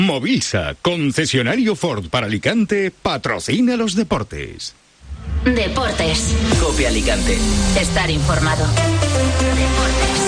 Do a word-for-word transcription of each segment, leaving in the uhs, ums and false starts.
Movisa, concesionario Ford para Alicante, patrocina los deportes. Deportes. Cope Alicante. Estar informado. Deportes.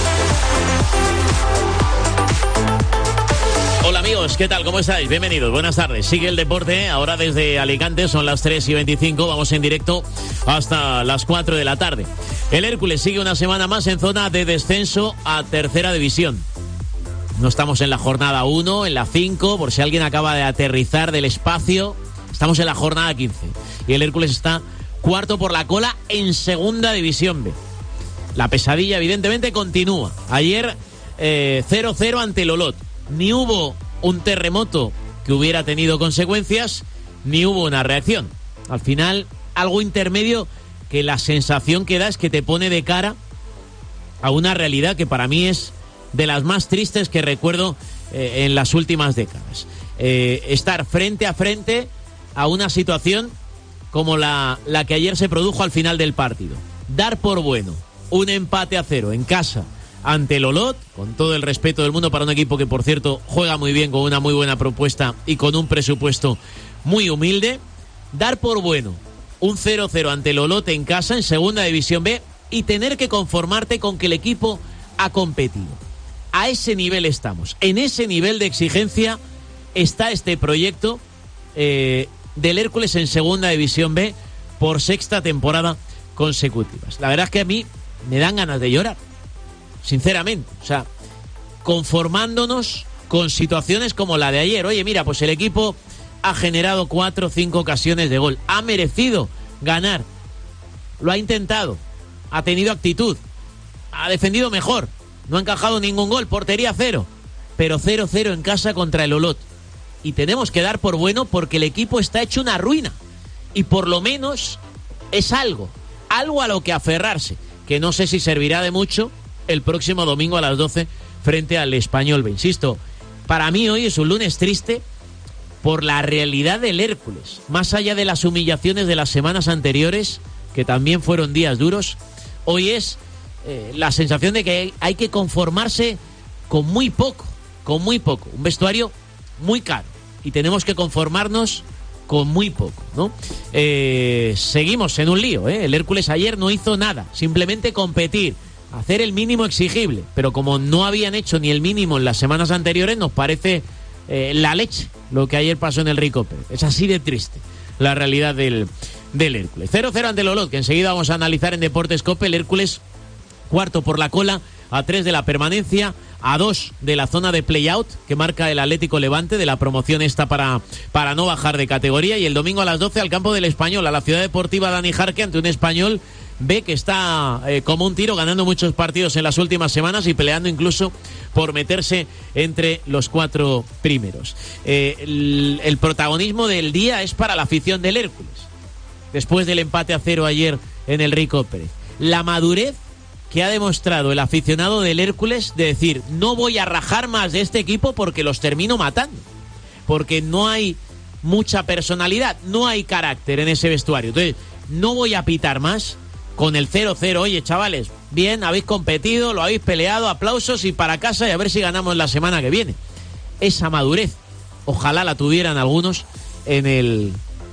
Hola amigos, ¿qué tal? ¿Cómo estáis? Bienvenidos, buenas tardes. Sigue el deporte, ahora desde Alicante, son las tres y veinticinco, vamos en directo hasta las cuatro de la tarde. El Hércules sigue una semana más en zona de descenso a tercera división. No estamos en la jornada uno, en la cinco, por si alguien acaba de aterrizar del espacio, estamos en la jornada quince. Y el Hércules está cuarto por la cola en segunda división B. La pesadilla evidentemente continúa. Ayer eh, cero cero ante el Olot. Ni hubo un terremoto que hubiera tenido consecuencias, ni hubo una reacción. Al final, algo intermedio que la sensación que da es que te pone de cara a una realidad que para mí es de las más tristes que recuerdo eh, en las últimas décadas. Eh, estar frente a frente a una situación como la, la que ayer se produjo al final del partido. Dar por bueno un empate a cero en casa ante el Olot, con todo el respeto del mundo para un equipo que, por cierto, juega muy bien, con una muy buena propuesta y con un presupuesto muy humilde. Dar por bueno un cero cero ante el Olot en casa, en segunda división B, y tener que conformarte con que el equipo ha competido. A ese nivel estamos. En ese nivel de exigencia está este proyecto eh, del Hércules en segunda división B por sexta temporada consecutiva. La verdad es que a mí me dan ganas de llorar, sinceramente. O sea, conformándonos con situaciones como la de ayer. Oye, mira, pues el equipo ha generado cuatro o cinco ocasiones de gol. Ha merecido ganar. Lo ha intentado. Ha tenido actitud. Ha defendido mejor. No ha encajado ningún gol. Portería cero. Pero cero cero en casa contra el Olot. Y tenemos que dar por bueno porque el equipo está hecho una ruina. Y por lo menos es algo. Algo a lo que aferrarse. Que no sé si servirá de mucho el próximo domingo a las doce frente al Español B. Insisto, para mí hoy es un lunes triste por la realidad del Hércules. Más allá de las humillaciones de las semanas anteriores, que también fueron días duros, hoy es eh, la sensación de que hay que conformarse con muy poco, con muy poco. Un vestuario muy caro y tenemos que conformarnos con muy poco, ¿no? Eh, seguimos en un lío, ¿eh? El Hércules ayer no hizo nada, simplemente competir, hacer el mínimo exigible, pero como no habían hecho ni el mínimo en las semanas anteriores, nos parece eh, la leche lo que ayer pasó en el Rico Pérez. Es así de triste la realidad del, del Hércules. cero cero ante el Olot, que enseguida vamos a analizar en Deportes Cope. El Hércules cuarto por la cola, a tres de la permanencia, a dos de la zona de play-out que marca el Atlético Levante, de la promoción esta para, para no bajar de categoría. Y el domingo a las doce al campo del Español, a la Ciudad Deportiva Dani Jarque, ante un Español B que está eh, como un tiro, ganando muchos partidos en las últimas semanas y peleando incluso por meterse entre los cuatro primeros. Eh, el, el protagonismo del día es para la afición del Hércules, después del empate a cero ayer en el Rico Pérez. La madurez que ha demostrado el aficionado del Hércules de decir, no voy a rajar más de este equipo porque los termino matando, porque no hay mucha personalidad, no hay carácter en ese vestuario. Entonces, no voy a pitar más con el cero cero. Oye, chavales, bien, habéis competido, lo habéis peleado, aplausos y para casa y a ver si ganamos la semana que viene. Esa madurez, ojalá la tuvieran algunos en el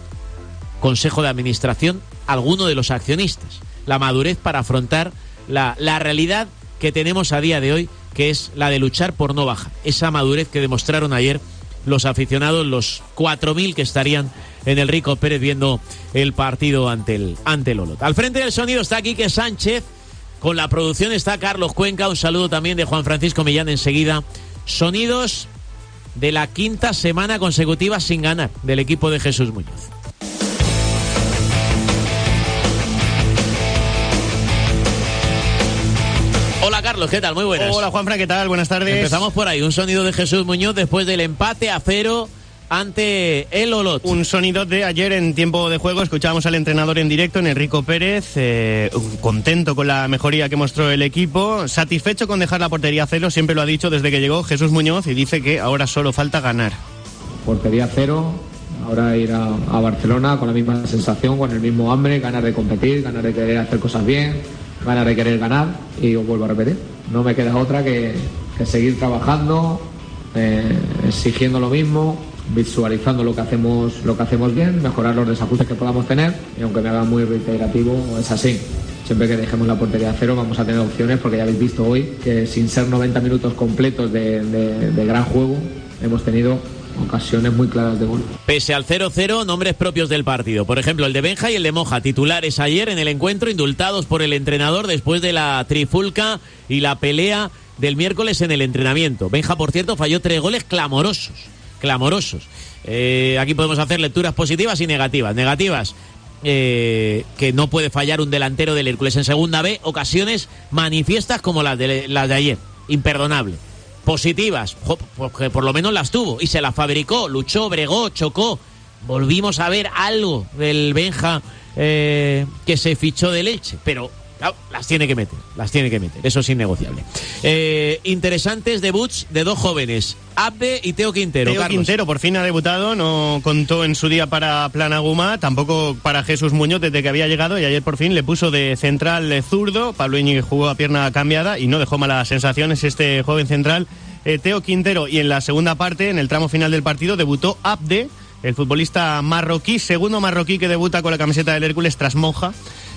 Consejo de Administración, alguno de los accionistas. La madurez para afrontar La, la realidad que tenemos a día de hoy, que es la de luchar por no bajar. Esa madurez que demostraron ayer los aficionados, los cuatro mil que estarían en el Rico Pérez viendo el partido ante el, ante el Olot. Al frente del sonido está Quique Sánchez, con la producción está Carlos Cuenca, un saludo también de Juan Francisco Millán enseguida. Sonidos de la quinta semana consecutiva sin ganar del equipo de Jesús Muñoz. Hola Carlos, ¿qué tal? Muy buenas. Hola Juanfran, ¿qué tal? Buenas tardes. Empezamos por ahí, un sonido de Jesús Muñoz después del empate a cero ante el Olot. Un sonido de ayer en tiempo de juego, escuchábamos al entrenador en directo, en Enrico Pérez, eh, contento con la mejoría que mostró el equipo, satisfecho con dejar la portería a cero, siempre lo ha dicho desde que llegó Jesús Muñoz, y dice que ahora solo falta ganar. Portería cero, ahora ir a, a Barcelona con la misma sensación, con el mismo hambre, ganas de competir, ganas de querer hacer cosas bien, ganas de querer ganar, y os vuelvo a repetir, no me queda otra que, que seguir trabajando, eh, exigiendo lo mismo, visualizando lo que hacemos lo que hacemos bien, mejorar los desajustes que podamos tener, y aunque me haga muy reiterativo, es así. Siempre que dejemos la portería a cero vamos a tener opciones, porque ya habéis visto hoy que sin ser noventa minutos completos de, de, de gran juego, hemos tenido ocasiones muy claras de gol. Pese al cero cero, nombres propios del partido. Por ejemplo, el de Benja y el de Moja, titulares ayer en el encuentro, indultados por el entrenador después de la trifulca y la pelea del miércoles en el entrenamiento. Benja, por cierto, falló tres goles clamorosos. Clamorosos. Eh, aquí podemos hacer lecturas positivas y negativas. Negativas, eh, que no puede fallar un delantero del Hércules en segunda B. Ocasiones manifiestas como las de, las de ayer. Imperdonable. Positivas, porque por lo menos las tuvo y se las fabricó, luchó, bregó, chocó. Volvimos a ver algo del Benja eh, que se fichó del Elche, pero claro, las tiene que meter, las tiene que meter, eso es innegociable. Eh, interesantes debuts de dos jóvenes, Abde y Teo Quintero. Teo Carlos. Quintero por fin ha debutado, no contó en su día para Planaguma, tampoco para Jesús Muñoz desde que había llegado, y ayer por fin le puso de central zurdo. Pablo Íñiguez jugó a pierna cambiada y no dejó malas sensaciones este joven central, eh, Teo Quintero. Y en la segunda parte, en el tramo final del partido, debutó Abde, el futbolista marroquí, segundo marroquí que debuta con la camiseta del Hércules tras Moja.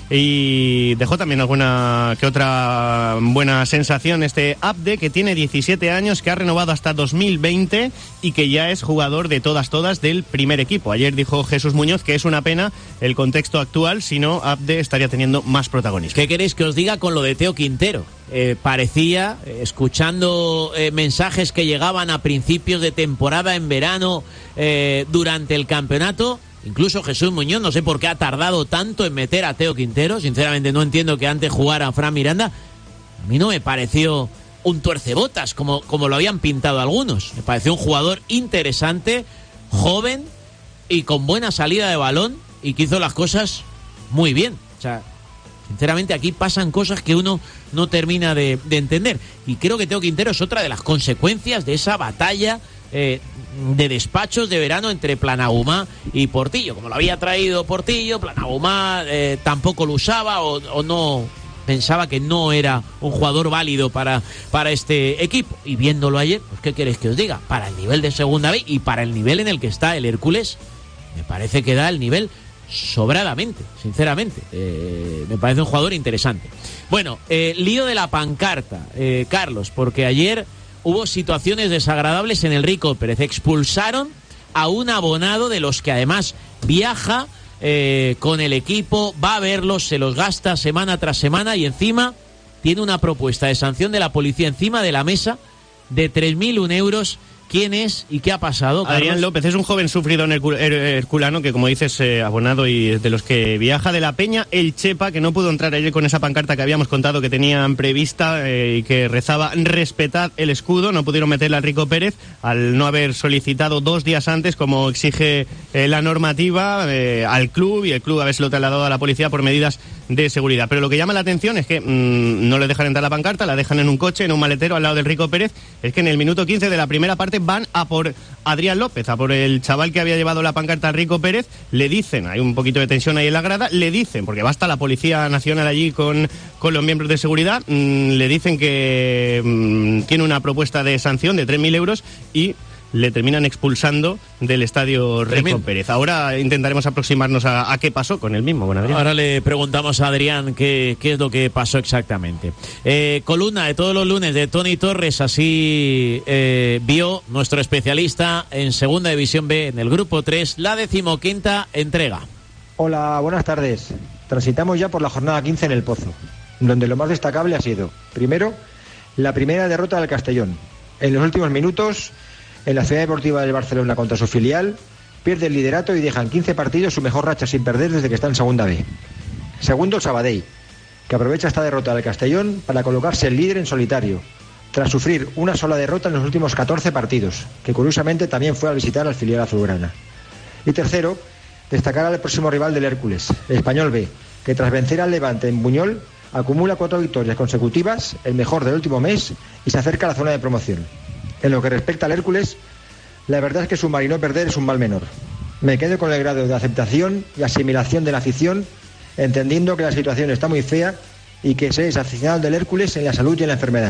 Y dejó también alguna que otra buena sensación este Abde, que tiene diecisiete años, que ha renovado hasta dos mil veinte y que ya es jugador de todas todas del primer equipo. Ayer dijo Jesús Muñoz que es una pena el contexto actual, si no Abde estaría teniendo más protagonismo. ¿Qué queréis que os diga con lo de Teo Quintero? Eh, parecía, eh, escuchando eh, mensajes que llegaban a principios de temporada en verano, eh, durante el campeonato. Incluso Jesús Muñoz, no sé por qué ha tardado tanto en meter a Teo Quintero. Sinceramente no entiendo que antes jugara a Fran Miranda. A mí no me pareció un tuercebotas como, como lo habían pintado algunos. Me pareció un jugador interesante, joven y con buena salida de balón, y que hizo las cosas muy bien. O sea, sinceramente aquí pasan cosas que uno no termina de, de entender. Y creo que Teo Quintero es otra de las consecuencias de esa batalla Eh, de despachos de verano entre Planagumá y Portillo. Como lo había traído Portillo, Planagumá eh, tampoco lo usaba o, o no pensaba que no era un jugador válido para, para este equipo. Y viéndolo ayer, pues ¿qué queréis que os diga? Para el nivel de segunda B y para el nivel en el que está el Hércules, me parece que da el nivel sobradamente, sinceramente. Eh, me parece un jugador interesante. Bueno, eh, lío de la pancarta, eh, Carlos, porque ayer hubo situaciones desagradables en el Rico Pérez. Expulsaron a un abonado de los que además viaja eh, con el equipo, va a verlos, se los gasta semana tras semana y encima tiene una propuesta de sanción de la policía encima de la mesa de tres mil un euros. ¿Quién es y qué ha pasado, Carlos? Adrián López es un joven sufrido herculano que, como dices, eh, abonado y de los que viaja de la Peña El Chepa, que no pudo entrar ayer con esa pancarta que habíamos contado que tenían prevista eh, y que rezaba respetad el escudo. No pudieron meterla al Rico Pérez al no haber solicitado dos días antes, como exige eh, la normativa, eh, al club, y el club habérselo trasladado a la policía por medidas de seguridad. Pero lo que llama la atención es que mmm, no le dejan entrar la pancarta, la dejan en un coche, en un maletero al lado del Rico Pérez. Es que en el minuto quince de la primera parte van a por Adrián López, a por el chaval que había llevado la pancarta a Rico Pérez. Le dicen, hay un poquito de tensión ahí en la grada, le dicen, porque va hasta la Policía Nacional allí con, con los miembros de seguridad, mmm, le dicen que mmm, tiene una propuesta de sanción de tres mil euros y le terminan expulsando del estadio Rico Pérez. Ahora intentaremos aproximarnos a, a qué pasó con el mismo. Bueno, Adrián. Ahora le preguntamos a Adrián qué, qué es lo que pasó exactamente. Eh, columna de todos los lunes de Tony Torres, así eh, vio nuestro especialista en Segunda División B, en el Grupo tres, la decimoquinta entrega. Hola, buenas tardes. Transitamos ya por la jornada quince en El Pozo, donde lo más destacable ha sido, primero, la primera derrota del Castellón. En los últimos minutos, en la Ciudad Deportiva del Barcelona contra su filial, pierde el liderato y dejan quince partidos, su mejor racha sin perder desde que está en Segunda B. Segundo, el Sabadell, que aprovecha esta derrota del Castellón para colocarse el líder en solitario, tras sufrir una sola derrota en los últimos catorce partidos, que curiosamente también fue al visitar al filial azulgrana. Y tercero, destacar al próximo rival del Hércules, el Español B, que tras vencer al Levante en Buñol, acumula cuatro victorias consecutivas, el mejor del último mes, y se acerca a la zona de promoción. En lo que respecta al Hércules, la verdad es que sumar y no perder es un mal menor. Me quedo con el grado de aceptación y asimilación de la afición, entendiendo que la situación está muy fea y que se es aficionado del Hércules en la salud y en la enfermedad.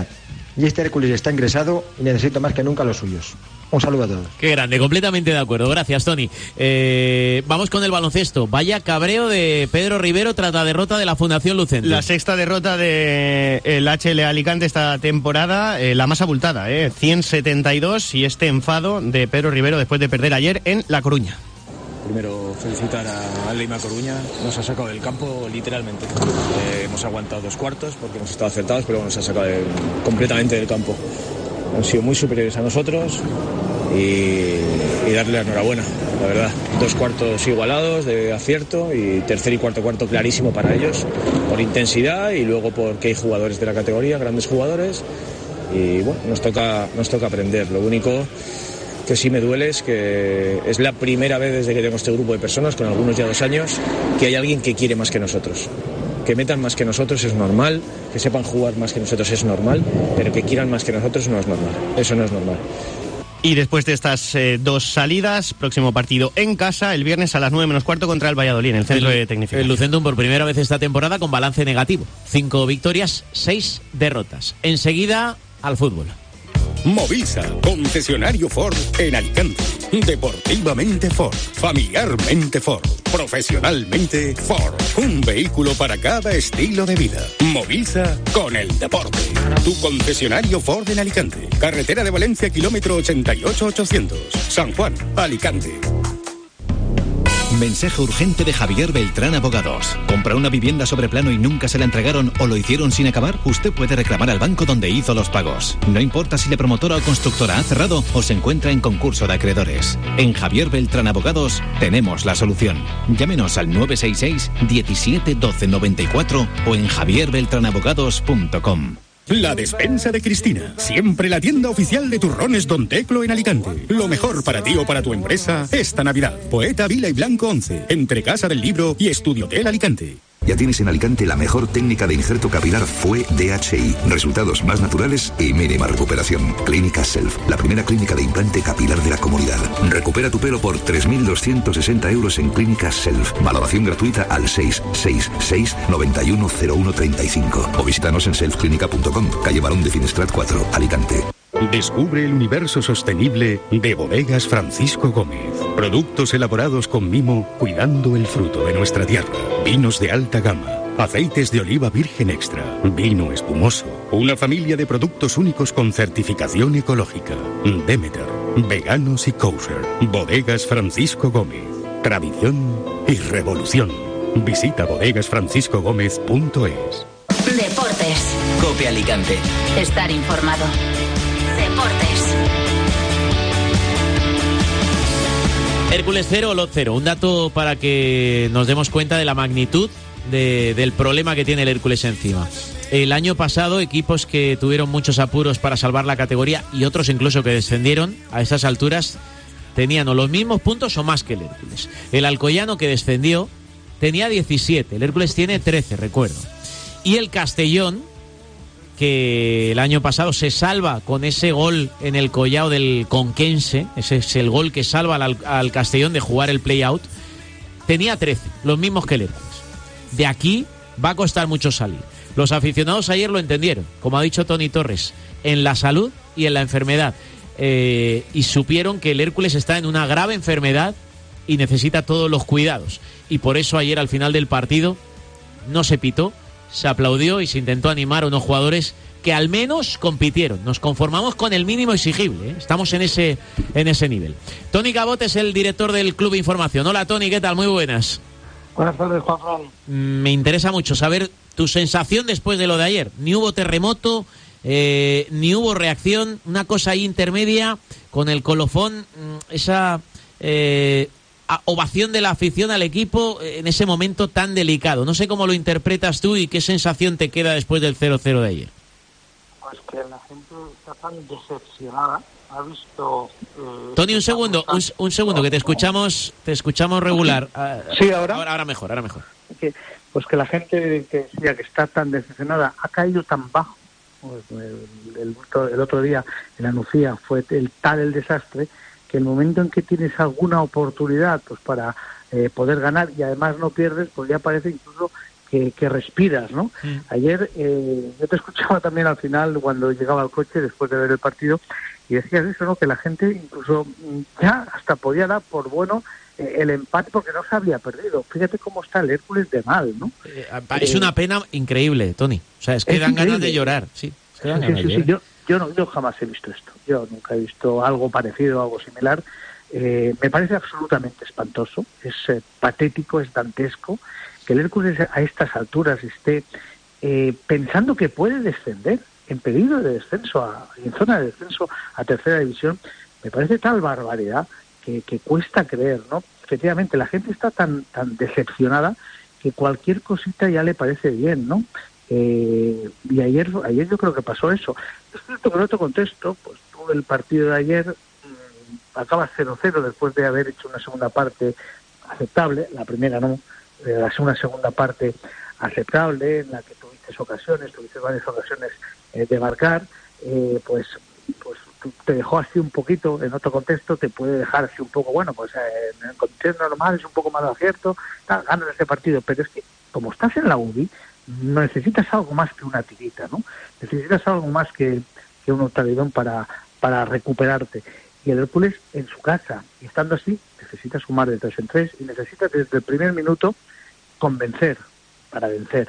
Y este Hércules está ingresado y necesito más que nunca los suyos. Un saludo a todos. Qué grande, completamente de acuerdo. Gracias, Tony. Eh, vamos con el baloncesto. Vaya cabreo de Pedro Rivero tras la derrota de la Fundación Lucente. La sexta derrota del H L Alicante esta temporada, eh, la más abultada, eh, ciento setenta y dos, y este enfado de Pedro Rivero después de perder ayer en La Coruña. Primero felicitar a Leima Coruña, nos ha sacado del campo literalmente. Eh, hemos aguantado dos cuartos porque hemos estado acertados, pero nos ha sacado de, completamente del campo. Han sido muy superiores a nosotros y, y darle la enhorabuena, la verdad. Dos cuartos igualados de acierto y tercer y cuarto cuarto clarísimo para ellos, por intensidad y luego porque hay jugadores de la categoría, grandes jugadores, y bueno, nos toca, nos toca aprender. Lo único que sí me duele es que es la primera vez desde que tengo este grupo de personas, con algunos ya dos años, que hay alguien que quiere más que nosotros. Que metan más que nosotros es normal, que sepan jugar más que nosotros es normal, pero que quieran más que nosotros no es normal. Eso no es normal. Y después de estas eh, dos salidas, próximo partido en casa, el viernes a las nueve menos cuarto contra el Valladolid, en el centro el, de tecnificación. El Lucentum por primera vez esta temporada con balance negativo. Cinco victorias, seis derrotas. Enseguida, al fútbol. Movisa, concesionario Ford en Alicante. Deportivamente Ford, familiarmente Ford, profesionalmente Ford. Un vehículo para cada estilo de vida. Movisa con el deporte. Tu concesionario Ford en Alicante. Carretera de Valencia, kilómetro ochenta y ocho ochocientos. San Juan, Alicante. Mensaje urgente de Javier Beltrán Abogados. ¿Compra una vivienda sobre plano y nunca se la entregaron o lo hicieron sin acabar? Usted puede reclamar al banco donde hizo los pagos. No importa si la promotora o constructora ha cerrado o se encuentra en concurso de acreedores. En Javier Beltrán Abogados tenemos la solución. Llámenos al nueve seis seis, diecisiete, doce, noventa y cuatro o en javier beltrán abogados punto com. La despensa de Cristina, siempre la tienda oficial de turrones Don Teclo en Alicante. Lo mejor para ti o para tu empresa esta Navidad. Poeta Vila y Blanco once, entre Casa del Libro y Estudio Hotel Alicante. Ya tienes en Alicante la mejor técnica de injerto capilar Fue D H I. Resultados más naturales y mínima recuperación. Clínica Self, la primera clínica de implante capilar de la comunidad. Recupera tu pelo por tres mil doscientos sesenta euros en Clínica Self. Valoración gratuita al seis seis seis, noventa y uno, cero uno, treinta y cinco. O visítanos en self clínica punto com, calle Barón de Finestrat cuatro, Alicante. Descubre el universo sostenible de Bodegas Francisco Gómez. Productos elaborados con mimo, cuidando el fruto de nuestra tierra. Vinos de alta gama, aceites de oliva virgen extra, vino espumoso. Una familia de productos únicos con certificación ecológica. Demeter, veganos y kosher. Bodegas Francisco Gómez. Tradición y revolución. Visita bodegas francisco gómez punto es. Deportes. COPE Alicante. Estar informado. Deportes. Hércules cero, Olot cero. Un dato para que nos demos cuenta de la magnitud de, del problema que tiene el Hércules encima. El año pasado, equipos que tuvieron muchos apuros para salvar la categoría y otros incluso que descendieron a esas alturas tenían o los mismos puntos o más que el Hércules. El Alcoyano, que descendió, tenía diecisiete. El Hércules tiene trece, recuerdo. Y el Castellón, que el año pasado se salva con ese gol en el collao del Conquense, ese es el gol que salva al, al Castellón de jugar el play-out, tenía trece, los mismos que el Hércules. De aquí va a costar mucho salir. Los aficionados ayer lo entendieron, como ha dicho Tony Torres, en la salud y en la enfermedad. Eh, y supieron que el Hércules está en una grave enfermedad y necesita todos los cuidados. Y por eso ayer al final del partido no se pitó, se aplaudió y se intentó animar a unos jugadores que al menos compitieron. Nos conformamos con el mínimo exigible, ¿eh? Estamos en ese, en ese nivel. Tony Cabot es el director del Club Información. Hola Tony, ¿qué tal? Muy buenas. Buenas tardes, Juanfran. Me interesa mucho saber tu sensación después de lo de ayer. Ni hubo terremoto, eh, ni hubo reacción, una cosa ahí intermedia con el colofón, esa eh, ovación de la afición al equipo en ese momento tan delicado. No sé cómo lo interpretas tú y qué sensación te queda después del cero cero de ayer. Pues que la gente está tan decepcionada. Ha visto... Eh, Tony, un segundo, un, un segundo, que te escuchamos te escuchamos regular. Sí, ahora. Ahora, ahora mejor, ahora mejor. Que, pues que la gente que decía que está tan decepcionada ha caído tan bajo. Pues el, el, el otro día en la Nucía fue el tal el desastre que el momento en que tienes alguna oportunidad pues para eh, poder ganar y además no pierdes, pues ya parece incluso que, que respiras, ¿no? Mm. Ayer eh, yo te escuchaba también al final cuando llegaba al coche después de ver el partido y decías eso, ¿no? Que la gente incluso ya hasta podía dar por bueno eh, el empate porque no se había perdido. Fíjate cómo está el Hércules de mal, ¿no? Eh, es una pena increíble, Tony. O sea, es que es dan increíble. ganas de llorar. Sí, es que dan Sí, ganas sí, de sí, llorar. yo, yo, no, yo jamás he visto esto. Yo nunca he visto algo parecido, algo similar. Eh, me parece absolutamente espantoso, es eh, patético, es dantesco que el Hércules a estas alturas esté eh, pensando que puede descender en peligro de descenso, a, en zona de descenso a tercera división. Me parece tal barbaridad que, que cuesta creer, ¿no? Efectivamente, la gente está tan tan decepcionada que cualquier cosita ya le parece bien, ¿no? Eh, y ayer ayer yo creo que pasó eso. Es cierto que en otro contexto, pues todo el partido de ayer mmm, acaba cero cero después de haber hecho una segunda parte aceptable, la primera no, eh, una segunda parte aceptable en la que tuviste ocasiones, tuviste varias ocasiones eh, de marcar, eh, pues pues te dejó así un poquito, en otro contexto te puede dejar así un poco, bueno, pues eh, en condiciones normales un poco más de acierto, tal, ganas este partido, pero es que como estás en la U B I, necesitas algo más que una tirita, ¿no? Necesitas algo más que, que un octavidón para, para recuperarte. Y el Hércules en su casa, y estando así, necesita sumar de tres en tres y necesita desde el primer minuto convencer para vencer.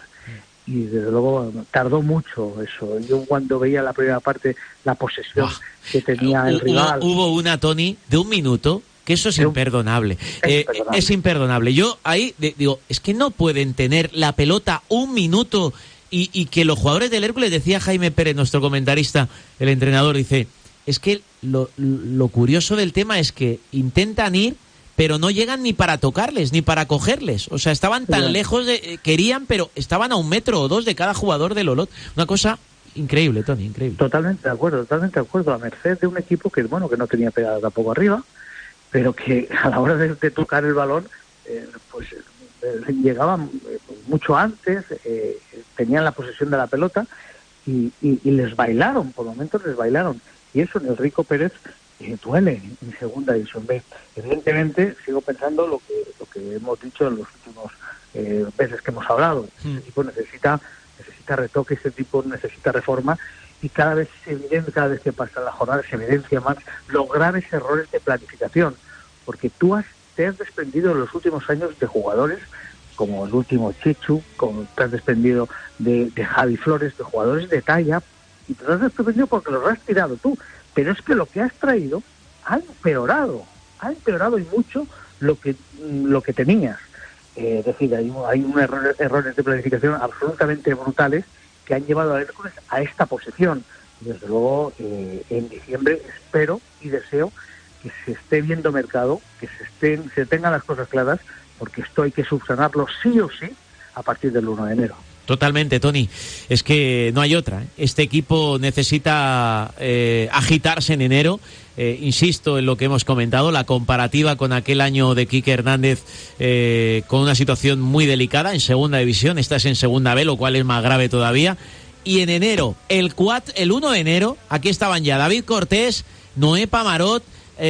Y desde luego tardó mucho eso. Yo cuando veía la primera parte, la posesión wow. que tenía el hubo, rival... Hubo una, Tony, de un minuto, que eso es imperdonable. Es, eh, imperdonable. es imperdonable. Yo ahí de, digo, es que no pueden tener la pelota un minuto y, y que los jugadores del Hércules, decía Jaime Pérez, nuestro comentarista, el entrenador, dice, es que lo, lo curioso del tema es que intentan ir, pero no llegan ni para tocarles, ni para cogerles. O sea, estaban tan sí. lejos, de, querían, pero estaban a un metro o dos de cada jugador del Olot. Una cosa increíble, Tony, increíble. Totalmente de acuerdo, totalmente de acuerdo. A merced de un equipo que, bueno, que no tenía pegada tampoco arriba, pero que a la hora de, de tocar el balón, eh, pues eh, llegaban eh, mucho antes, eh, tenían la posesión de la pelota y, y, y les bailaron, por momentos les bailaron. Y eso en el Rico Pérez eh, duele en segunda división B. Evidentemente, sigo pensando lo que lo que hemos dicho en los últimos eh, veces que hemos hablado. Mm. Este tipo necesita necesita retoque, este tipo necesita reforma. Y cada vez se evidencia, cada vez que pasa la jornada se evidencia más los graves errores de planificación, porque tú has, te has desprendido en los últimos años de jugadores como el último Chichu, como te has desprendido de, de Javi Flores, de jugadores de talla, y te has desprendido porque los has tirado tú, pero es que lo que has traído ha empeorado, ha empeorado y mucho lo que lo que tenías. Eh, es decir, hay, hay un error, errores de planificación absolutamente brutales que han llevado a Hércules a esta posición. Y desde luego, eh, en diciembre espero y deseo que se esté viendo mercado, que se estén, se tengan las cosas claras, porque esto hay que subsanarlo sí o sí a partir del uno de enero. Totalmente, Tony. Es que no hay otra. Este equipo necesita eh, agitarse en enero. Eh, insisto en lo que hemos comentado, la comparativa con aquel año de Quique Hernández eh, con una situación muy delicada en segunda división. Esta es en segunda B, lo cual es más grave todavía. Y en enero, el cuatro, el uno de enero, aquí estaban ya David Cortés, Noé Pamarot,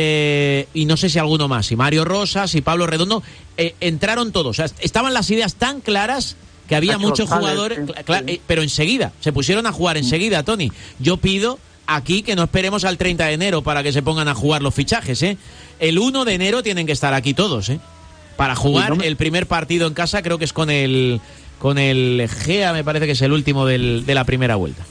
eh, y no sé si alguno más, y Mario Rosas y Pablo Redondo, eh, entraron todos. O sea, estaban las ideas tan claras que había Nacho muchos González, jugadores, sí, cl- sí. pero enseguida, se pusieron a jugar enseguida, Tony. Yo pido aquí que no esperemos al treinta de enero para que se pongan a jugar los fichajes, ¿eh? El uno de enero tienen que estar aquí todos, ¿eh? Para jugar sí, no me... el primer partido en casa, creo que es con el con el Gea, me parece que es el último del, de la primera vuelta.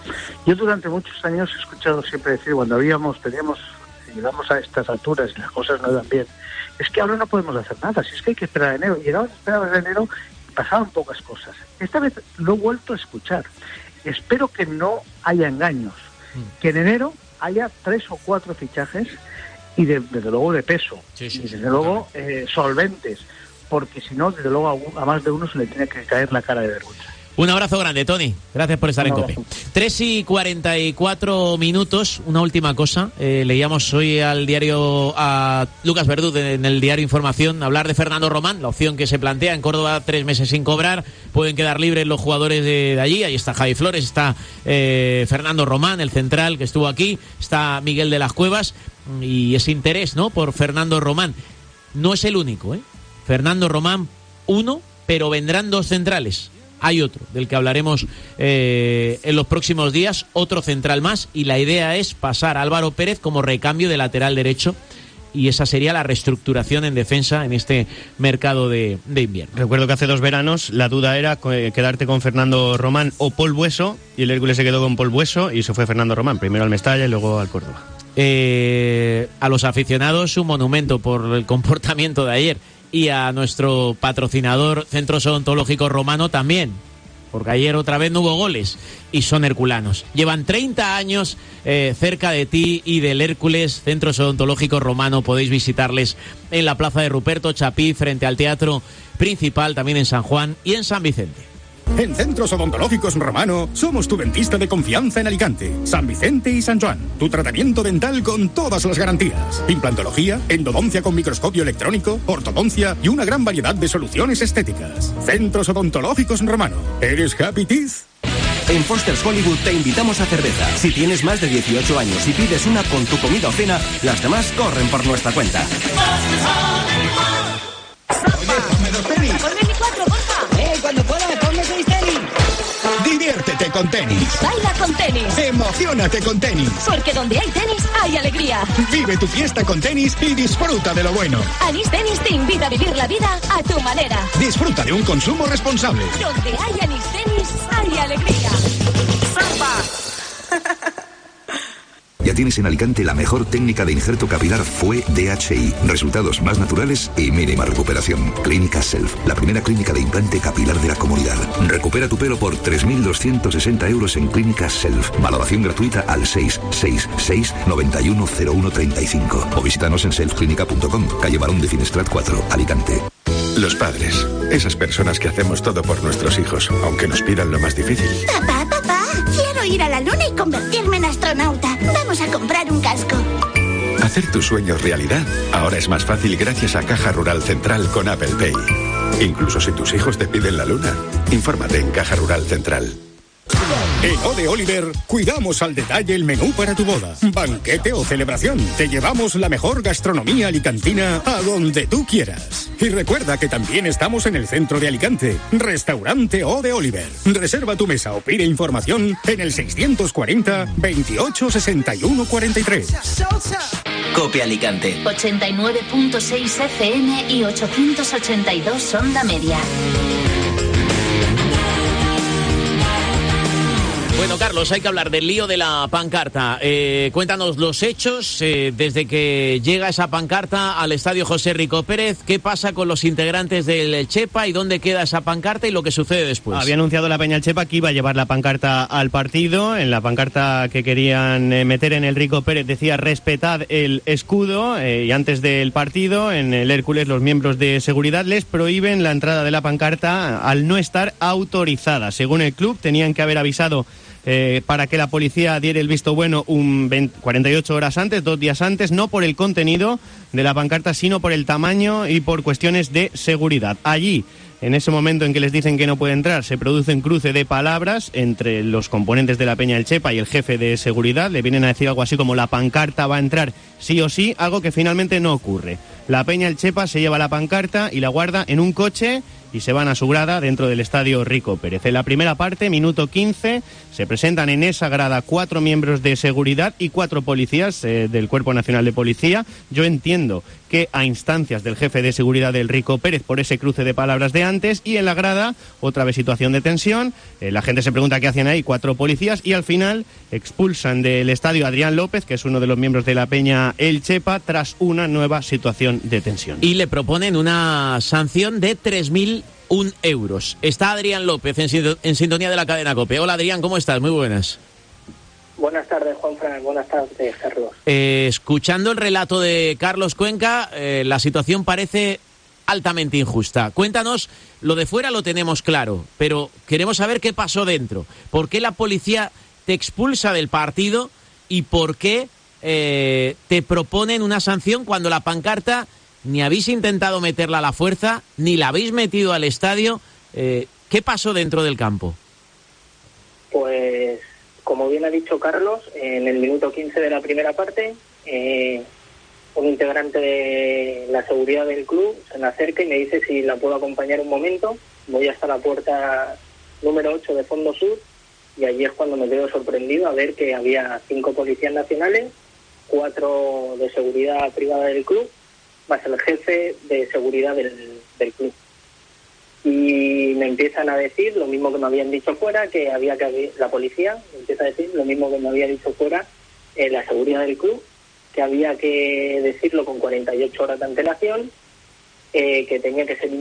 Yo durante muchos años he escuchado siempre decir, cuando habíamos, teníamos, llegamos a estas alturas y las cosas no iban bien, es que ahora no podemos hacer nada, si es que hay que esperar a enero. Llegabas a esperar a enero, pasaban pocas cosas. Esta vez lo he vuelto a escuchar. Espero que no haya engaños, mm. que en enero haya tres o cuatro fichajes y de, desde luego de peso, sí, sí, y desde sí, luego eh, solventes, porque si no, desde luego a, a más de uno se le tiene que caer la cara de vergüenza. Un abrazo grande, Tony. Gracias por estar Un en abrazo. COPE. tres y cuarenta y cuatro minutos. Una última cosa. Eh, leíamos hoy al diario, a Lucas Verdú en el diario Información, hablar de Fernando Román, la opción que se plantea en Córdoba, tres meses sin cobrar. Pueden quedar libres los jugadores de, de allí. Ahí está Javi Flores, está eh, Fernando Román, el central que estuvo aquí. Está Miguel de las Cuevas. Y ese interés, ¿no?, por Fernando Román. No es el único, ¿eh? Fernando Román, uno, pero vendrán dos centrales. hay otro, del que hablaremos eh, en los próximos días, otro central más, y la idea es pasar a Álvaro Pérez como recambio de lateral derecho, y esa sería la reestructuración en defensa en este mercado de, de invierno. Recuerdo que hace dos veranos la duda era quedarte con Fernando Román o Paul Bueso, y el Hércules se quedó con Paul Bueso y se fue Fernando Román, primero al Mestalla y luego al Córdoba. Eh, a los aficionados un monumento por el comportamiento de ayer, y a nuestro patrocinador Centros Odontológicos Romano también, porque ayer otra vez no hubo goles y son herculanos. Llevan treinta años eh, cerca de ti y del Hércules. Centros Odontológicos Romano, podéis visitarles en la plaza de Ruperto Chapí, frente al Teatro Principal, también en San Juan y en San Vicente. En Centros Odontológicos Romano somos tu dentista de confianza en Alicante, San Vicente y San Juan. Tu tratamiento dental con todas las garantías. Implantología, endodoncia con microscopio electrónico, ortodoncia y una gran variedad de soluciones estéticas. Centros Odontológicos Romano. ¿Eres Happy Teeth? En Foster's Hollywood te invitamos a cerveza. Si tienes más de dieciocho años y pides una con tu comida o cena, las demás corren por nuestra cuenta. Ponme dos tenis. Ponme mi cuatro, porfa. Eh, cuando pueda, ponme seis tenis. Diviértete con tenis. Baila con tenis. Emociónate con tenis. Porque donde hay tenis, hay alegría. Vive tu fiesta con tenis y disfruta de lo bueno. Anís Tenis te invita a vivir la vida a tu manera. Disfruta de un consumo responsable. Donde hay Anís Tenis, hay alegría. ¡Zampa! Ya tienes en Alicante la mejor técnica de injerto capilar Fue D H I. Resultados más naturales y mínima recuperación. Clínica Self, la primera clínica de implante capilar de la comunidad. Recupera tu pelo por tres mil doscientos sesenta euros en Clínica Self. Valoración gratuita al seis seis seis, nueve uno cero uno tres cinco. O visítanos en self clínica punto com, calle Barón de Finestrat cuatro, Alicante. Los padres, esas personas que hacemos todo por nuestros hijos, aunque nos pidan lo más difícil. Papá, papá, quiero ir a la luna y convertirme en astronauta. Vamos a comprar un casco. Hacer tus sueños realidad ahora es más fácil gracias a Caja Rural Central con Apple Pay. Incluso si tus hijos te piden la luna, infórmate en Caja Rural Central. En O de Oliver cuidamos al detalle el menú para tu boda, banquete o celebración. Te llevamos la mejor gastronomía alicantina a donde tú quieras. Y recuerda que también estamos en el centro de Alicante. Restaurante O de Oliver. Reserva tu mesa o pide información en el seiscientos cuarenta, veintiocho, sesenta y uno, cuarenta y tres. Cope Alicante. ochenta y nueve punto seis F M y ochocientos ochenta y dos onda media. Bueno, Carlos, hay que hablar del lío de la pancarta. Eh, cuéntanos los hechos eh, desde que llega esa pancarta al estadio José Rico Pérez. ¿Qué pasa con los integrantes del Chepa y dónde queda esa pancarta y lo que sucede después? Había anunciado la Peña Chepa que iba a llevar la pancarta al partido. En la pancarta que querían eh, meter en el Rico Pérez decía respetad el escudo eh, y antes del partido en el Hércules los miembros de seguridad les prohíben la entrada de la pancarta al no estar autorizada. Según el club tenían que haber avisado Eh, para que la policía diera el visto bueno un veinte, cuarenta y ocho horas antes, dos días antes, no por el contenido de la pancarta, sino por el tamaño y por cuestiones de seguridad. Allí, en ese momento en que les dicen que no puede entrar, se produce un cruce de palabras entre los componentes de la Peña del Chepa y el jefe de seguridad. Le vienen a decir algo así como la pancarta va a entrar sí o sí, algo que finalmente no ocurre. La Peña del Chepa se lleva la pancarta y la guarda en un coche y se van a su grada dentro del estadio Rico Pérez. En la primera parte, minuto quince, se presentan en esa grada cuatro miembros de seguridad y cuatro policías eh, del Cuerpo Nacional de Policía. Yo entiendo que a instancias del jefe de seguridad del Rico Pérez por ese cruce de palabras de antes, y en la grada otra vez situación de tensión. Eh, la gente se pregunta qué hacían ahí cuatro policías y al final expulsan del estadio a Adrián López, que es uno de los miembros de la Peña El Chepa, tras una nueva situación de tensión. Y le proponen una sanción de tres mil un euros. Está Adrián López en, en sintonía de la cadena COPE. Hola Adrián, ¿cómo estás? Muy buenas. Buenas tardes, Juanfran. Buenas tardes, Carlos. Eh, escuchando el relato de Carlos Cuenca, eh, la situación parece altamente injusta. Cuéntanos, lo de fuera lo tenemos claro, pero queremos saber qué pasó dentro. ¿Por qué la policía te expulsa del partido y por qué eh, te proponen una sanción cuando la pancarta ni habéis intentado meterla a la fuerza, ni la habéis metido al estadio? Eh, ¿Qué pasó dentro del campo? Pues, como bien ha dicho Carlos, en el minuto quince de la primera parte, eh, un integrante de la seguridad del club se me acerca y me dice si la puedo acompañar un momento. Voy hasta la puerta número ocho de Fondo Sur, y allí es cuando me quedo sorprendido a ver que había cinco policías nacionales, cuatro de seguridad privada del club, más el jefe de seguridad del, del club. Y me empiezan a decir lo mismo que me habían dicho fuera, que había que la policía me empieza a decir lo mismo que me había dicho fuera eh, la seguridad del club, que había que decirlo con cuarenta y ocho horas de antelación, eh, que tenía que ser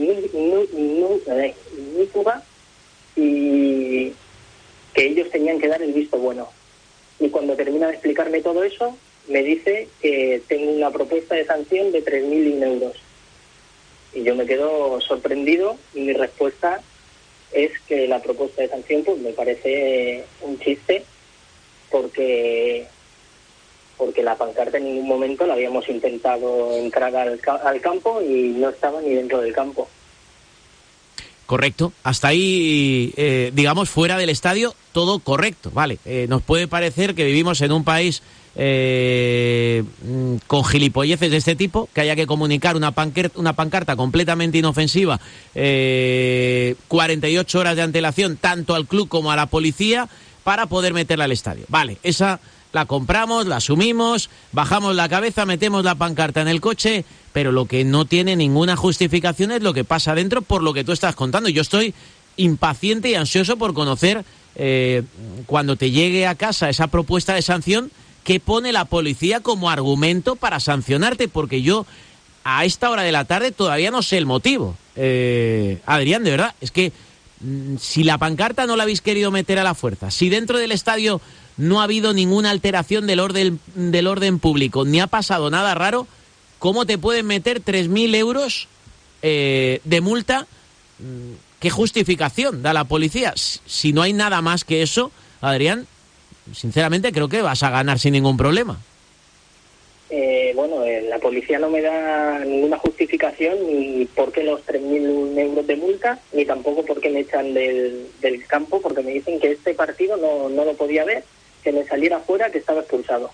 inífuga y que ellos tenían que dar el visto bueno. Y cuando termina de explicarme todo eso, me dice que tengo una propuesta de sanción de tres mil euros. Y yo me quedo sorprendido y mi respuesta es que la propuesta de sanción pues me parece un chiste, porque porque la pancarta en ningún momento la habíamos intentado entrar al, al campo y no estaba ni dentro del campo. Correcto. Hasta ahí, eh, digamos, fuera del estadio, todo correcto. Vale, eh, nos puede parecer que vivimos en un país eh, con gilipolleces de este tipo, que haya que comunicar una pancarta, una pancarta completamente inofensiva, eh, cuarenta y ocho horas de antelación, tanto al club como a la policía, para poder meterla al estadio. Vale, esa la compramos, la asumimos, bajamos la cabeza, metemos la pancarta en el coche, pero lo que no tiene ninguna justificación es lo que pasa dentro, por lo que tú estás contando. Yo estoy impaciente y ansioso por conocer, eh, cuando te llegue a casa esa propuesta de sanción, qué pone la policía como argumento para sancionarte, porque yo a esta hora de la tarde todavía no sé el motivo. Eh, Adrián, de verdad, es que mm, si la pancarta no la habéis querido meter a la fuerza, si dentro del estadio no ha habido ninguna alteración del orden, del orden público, ni ha pasado nada raro, ¿cómo te pueden meter tres mil euros eh, de multa? ¿Qué justificación da la policía? Si no hay nada más que eso, Adrián, sinceramente creo que vas a ganar sin ningún problema. Eh, bueno, eh, la policía no me da ninguna justificación, ni por qué los tres mil euros de multa, ni tampoco por qué me echan del, del campo, porque me dicen que este partido no, no lo podía ver, que me saliera fuera, que estaba expulsado.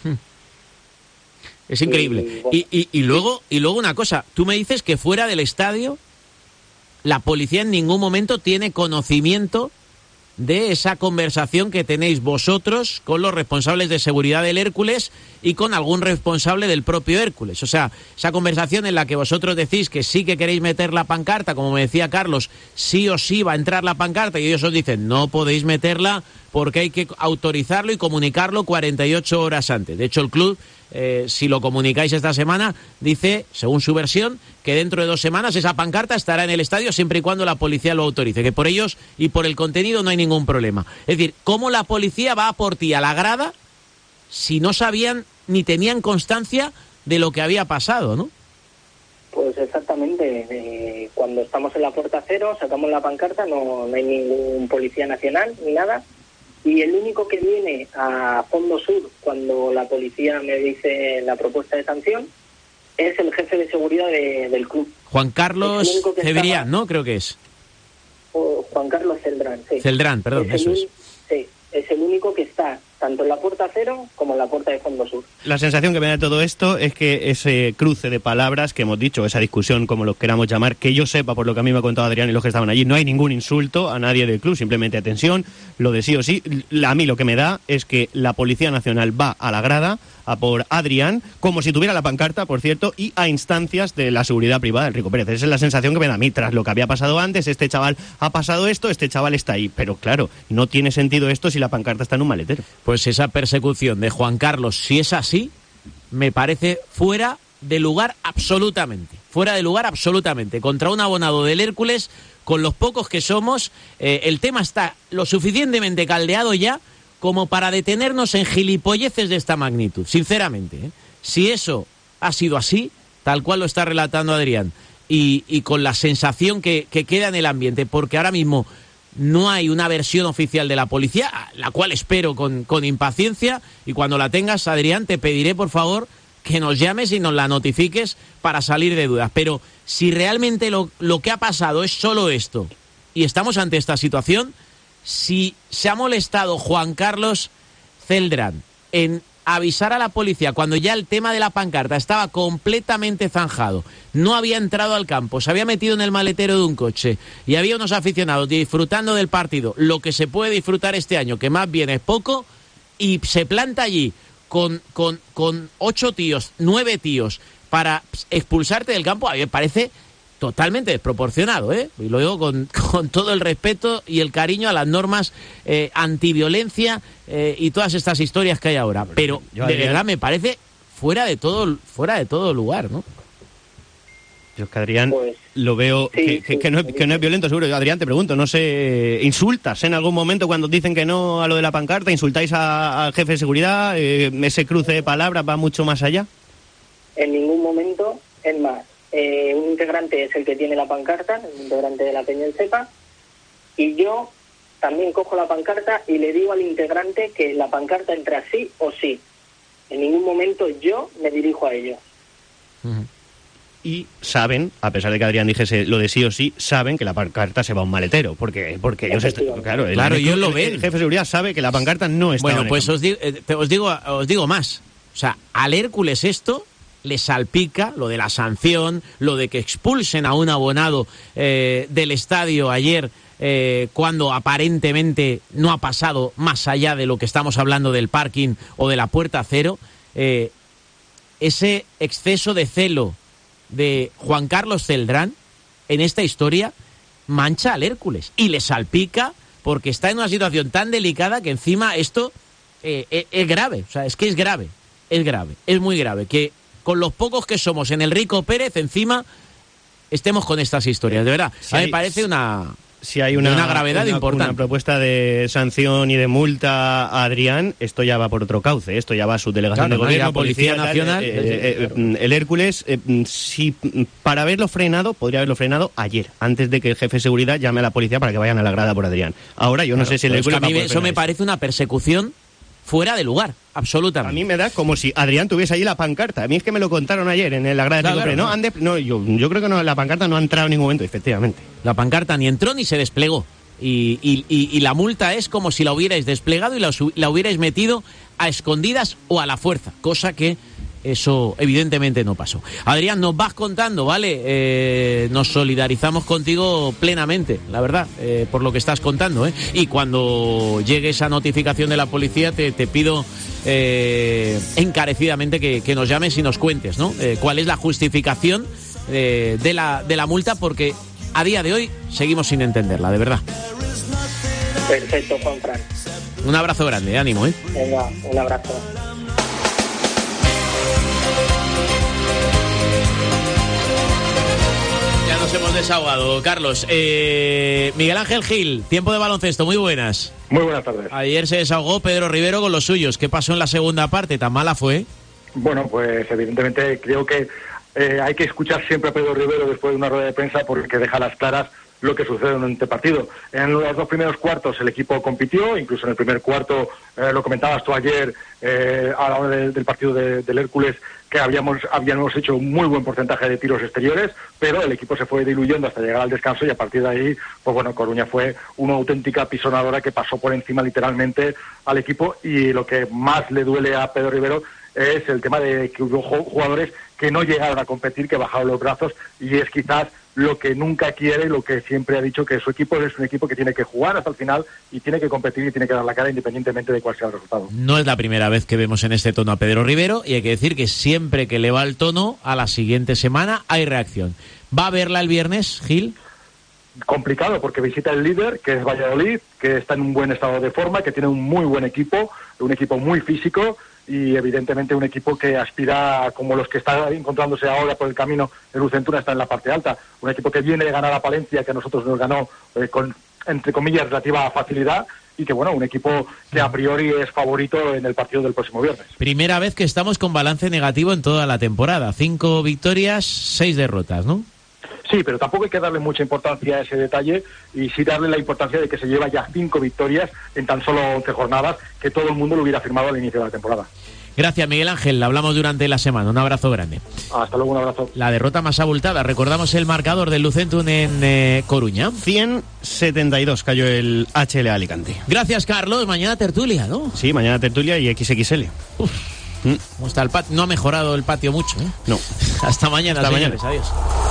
Es increíble. Y, bueno. y, y, y, luego, y luego una cosa, tú me dices que fuera del estadio la policía en ningún momento tiene conocimiento de esa conversación que tenéis vosotros con los responsables de seguridad del Hércules y con algún responsable del propio Hércules. O sea, esa conversación en la que vosotros decís que sí que queréis meter la pancarta, como me decía Carlos, sí o sí va a entrar la pancarta, y ellos os dicen, no podéis meterla porque hay que autorizarlo y comunicarlo cuarenta y ocho horas antes. De hecho, el club, eh, si lo comunicáis esta semana, dice, según su versión, que dentro de dos semanas esa pancarta estará en el estadio siempre y cuando la policía lo autorice, que por ellos y por el contenido no hay ningún problema. Es decir, ¿cómo la policía va a por ti a la grada si no sabían ni tenían constancia de lo que había pasado, no? Pues exactamente. Eh, cuando estamos en la puerta cero, sacamos la pancarta, no, no hay ningún policía nacional ni nada. Y el único que viene a Fondo Sur cuando la policía me dice la propuesta de sanción es el jefe de seguridad de, del club. Juan Carlos Cebrián, ¿no? Creo que es. O Juan Carlos Celdrán, sí. Celdrán, perdón, es eso el, es. Sí, es el único que está tanto en la puerta cero como en la puerta de Fondo Sur. La sensación que me da todo esto es que ese cruce de palabras que hemos dicho, esa discusión, como lo queramos llamar, que yo sepa, por lo que a mí me ha contado Adrián y los que estaban allí, no hay ningún insulto a nadie del club, simplemente atención, lo de sí o sí. A mí lo que me da es que la Policía Nacional va a la grada a por Adrián, como si tuviera la pancarta, por cierto, y a instancias de la seguridad privada del Rico Pérez. Esa es la sensación que me da a mí, tras lo que había pasado antes, este chaval ha pasado esto, este chaval está ahí. Pero claro, no tiene sentido esto si la pancarta está en un maletero. Pues esa persecución de Juan Carlos, si es así, me parece fuera de lugar absolutamente. Fuera de lugar absolutamente. Contra un abonado del Hércules, con los pocos que somos, eh, el tema está lo suficientemente caldeado ya como para detenernos en gilipolleces de esta magnitud, sinceramente, ¿eh? Si eso ha sido así, tal cual lo está relatando Adrián, y, y con la sensación que, que queda en el ambiente, porque ahora mismo no hay una versión oficial de la policía, la cual espero con, con impaciencia, y cuando la tengas, Adrián, te pediré, por favor, que nos llames y nos la notifiques para salir de dudas. Pero si realmente lo, lo que ha pasado es solo esto, y estamos ante esta situación, si se ha molestado Juan Carlos Celdrán en avisar a la policía cuando ya el tema de la pancarta estaba completamente zanjado, no había entrado al campo, se había metido en el maletero de un coche y había unos aficionados disfrutando del partido, lo que se puede disfrutar este año, que más bien es poco, y se planta allí con, con, con ocho tíos, nueve tíos, para expulsarte del campo, a mí me parece totalmente desproporcionado, ¿eh? Y lo digo con, con todo el respeto y el cariño a las normas eh, antiviolencia eh, y todas estas historias que hay ahora. Pero Yo, de Adrián, verdad me parece fuera de todo, fuera de todo lugar, ¿no? Yo es que Adrián Pues, lo veo sí, que, que- sí, que no es, que no es violento, seguro. Adrián, te pregunto, no sé, ¿insultas en algún momento cuando dicen que no a lo de la pancarta? ¿Insultáis a- al jefe de seguridad? Eh, ¿Ese cruce de palabras va mucho más allá? En ningún momento, es más, eh, un integrante es el que tiene la pancarta, el integrante de la Peña del Cepa, y yo también cojo la pancarta y le digo al integrante que la pancarta entra sí o sí. En ningún momento yo me dirijo a ellos. Y saben, a pesar de que Adrián dijese lo de sí o sí, saben que la pancarta se va a un maletero, porque porque ellos est- claro, el, Claro, el- ellos lo el- ven. el jefe de seguridad sabe que la pancarta no está. Bueno, pues os digo, eh, te- os digo, os digo más. O sea, al Hércules esto le salpica lo de la sanción, lo de que expulsen a un abonado eh, del estadio ayer eh, cuando aparentemente no ha pasado más allá de lo que estamos hablando del parking o de la puerta cero. Eh, ese exceso de celo de Juan Carlos Celdrán en esta historia mancha al Hércules y le salpica porque está en una situación tan delicada que encima esto eh, es, es grave, o sea, es que es grave, es grave, es muy grave, que con los pocos que somos en el Rico Pérez encima estemos con estas historias, de verdad, Sí, a mí me parece una... Si hay una, de una gravedad una- importante. una propuesta de sanción y de multa a Adrián, esto ya va por otro cauce, esto ya va a su delegación Claro, de ¿no? Ya gobierno, Policía tal, Nacional. eh, eh, eh, el Hércules, eh, si para haberlo frenado, podría haberlo frenado ayer, antes de que el jefe de seguridad llame a la policía para que vayan a la grada por Adrián. Ahora yo no Claro, sé si el pero es que Hércules a va mí a poder eso me frenar parece una persecución fuera de lugar, A absolutamente. mí me da como si Adrián tuviese allí la pancarta. A mí es que me lo contaron ayer en la grada de Claro, Rico Pérez. claro, No, han de- no, yo, yo creo que no, la pancarta no ha entrado en ningún momento, efectivamente. La pancarta ni entró ni se desplegó. Y, y, y, y la multa es como si la hubierais desplegado y la, su- la hubierais metido a escondidas o a la fuerza, cosa que eso evidentemente no pasó. Adrián, nos vas contando, ¿vale? Eh, nos solidarizamos contigo plenamente, la verdad, eh, por lo que estás contando, ¿eh? Y cuando llegue esa notificación de la policía te, te pido eh, encarecidamente que, que nos llames y nos cuentes, ¿no? Eh, ¿Cuál es la justificación eh, de, la, de la multa? Porque a día de hoy seguimos sin entenderla, de verdad. Perfecto, Juan Fran. Un abrazo grande, ánimo, ¿eh? Venga, un abrazo. Ya nos hemos desahogado, Carlos. Eh, Miguel Ángel Gil, tiempo de baloncesto, muy buenas. Muy buenas tardes. Ayer se desahogó Pedro Rivero con los suyos. ¿Qué pasó en la segunda parte? ¿Tan mala fue? Bueno, pues evidentemente creo que eh, hay que escuchar siempre a Pedro Rivero después de una rueda de prensa porque deja a las claras lo que sucede en un partido. En los dos primeros cuartos el equipo compitió, incluso en el primer cuarto, eh, lo comentabas tú ayer, eh, a la hora de- del partido de- del Hércules, que habíamos, habíamos hecho un muy buen porcentaje de tiros exteriores, pero el equipo se fue diluyendo hasta llegar al descanso y a partir de ahí, pues bueno, Coruña fue una auténtica pisonadora que pasó por encima literalmente al equipo y lo que más le duele a Pedro Rivero es el tema de que hubo ju- jugadores que no llegaron a competir, que bajaron los brazos y es quizás lo que nunca quiere, lo que siempre ha dicho, que su equipo es un equipo que tiene que jugar hasta el final y tiene que competir y tiene que dar la cara independientemente de cuál sea el resultado. No es la primera vez que vemos en este tono a Pedro Rivero y hay que decir que siempre que le va el tono, a la siguiente semana hay reacción. ¿Va a verla el viernes, Gil? Complicado porque visita el líder, que es Valladolid, que está en un buen estado de forma, que tiene un muy buen equipo, un equipo muy físico y evidentemente un equipo que aspira, como los que están encontrándose ahora por el camino, el Lucentura está en la parte alta, un equipo que viene de ganar a Palencia, que a nosotros nos ganó eh, con, entre comillas, relativa facilidad, y que bueno, un equipo que a priori es favorito en el partido del próximo viernes. Primera vez que estamos con balance negativo en toda la temporada. Cinco victorias, seis derrotas, ¿no? Sí, pero tampoco hay que darle mucha importancia a ese detalle y sí darle la importancia de que se lleva ya cinco victorias en tan solo once jornadas, que todo el mundo lo hubiera firmado al inicio de la temporada. Gracias, Miguel Ángel. Hablamos durante la semana. Un abrazo grande. Hasta luego, un abrazo. La derrota más abultada. Recordamos el marcador del Lucentum en eh, Coruña. ciento setenta y dos cayó el H L Alicante. Gracias, Carlos. Mañana tertulia, ¿no? Sí, mañana tertulia y X X L. Uf. ¿Cómo está el patio? No ha mejorado el patio mucho, ¿eh? No. Hasta mañana, Hasta señores. mañana. Adiós.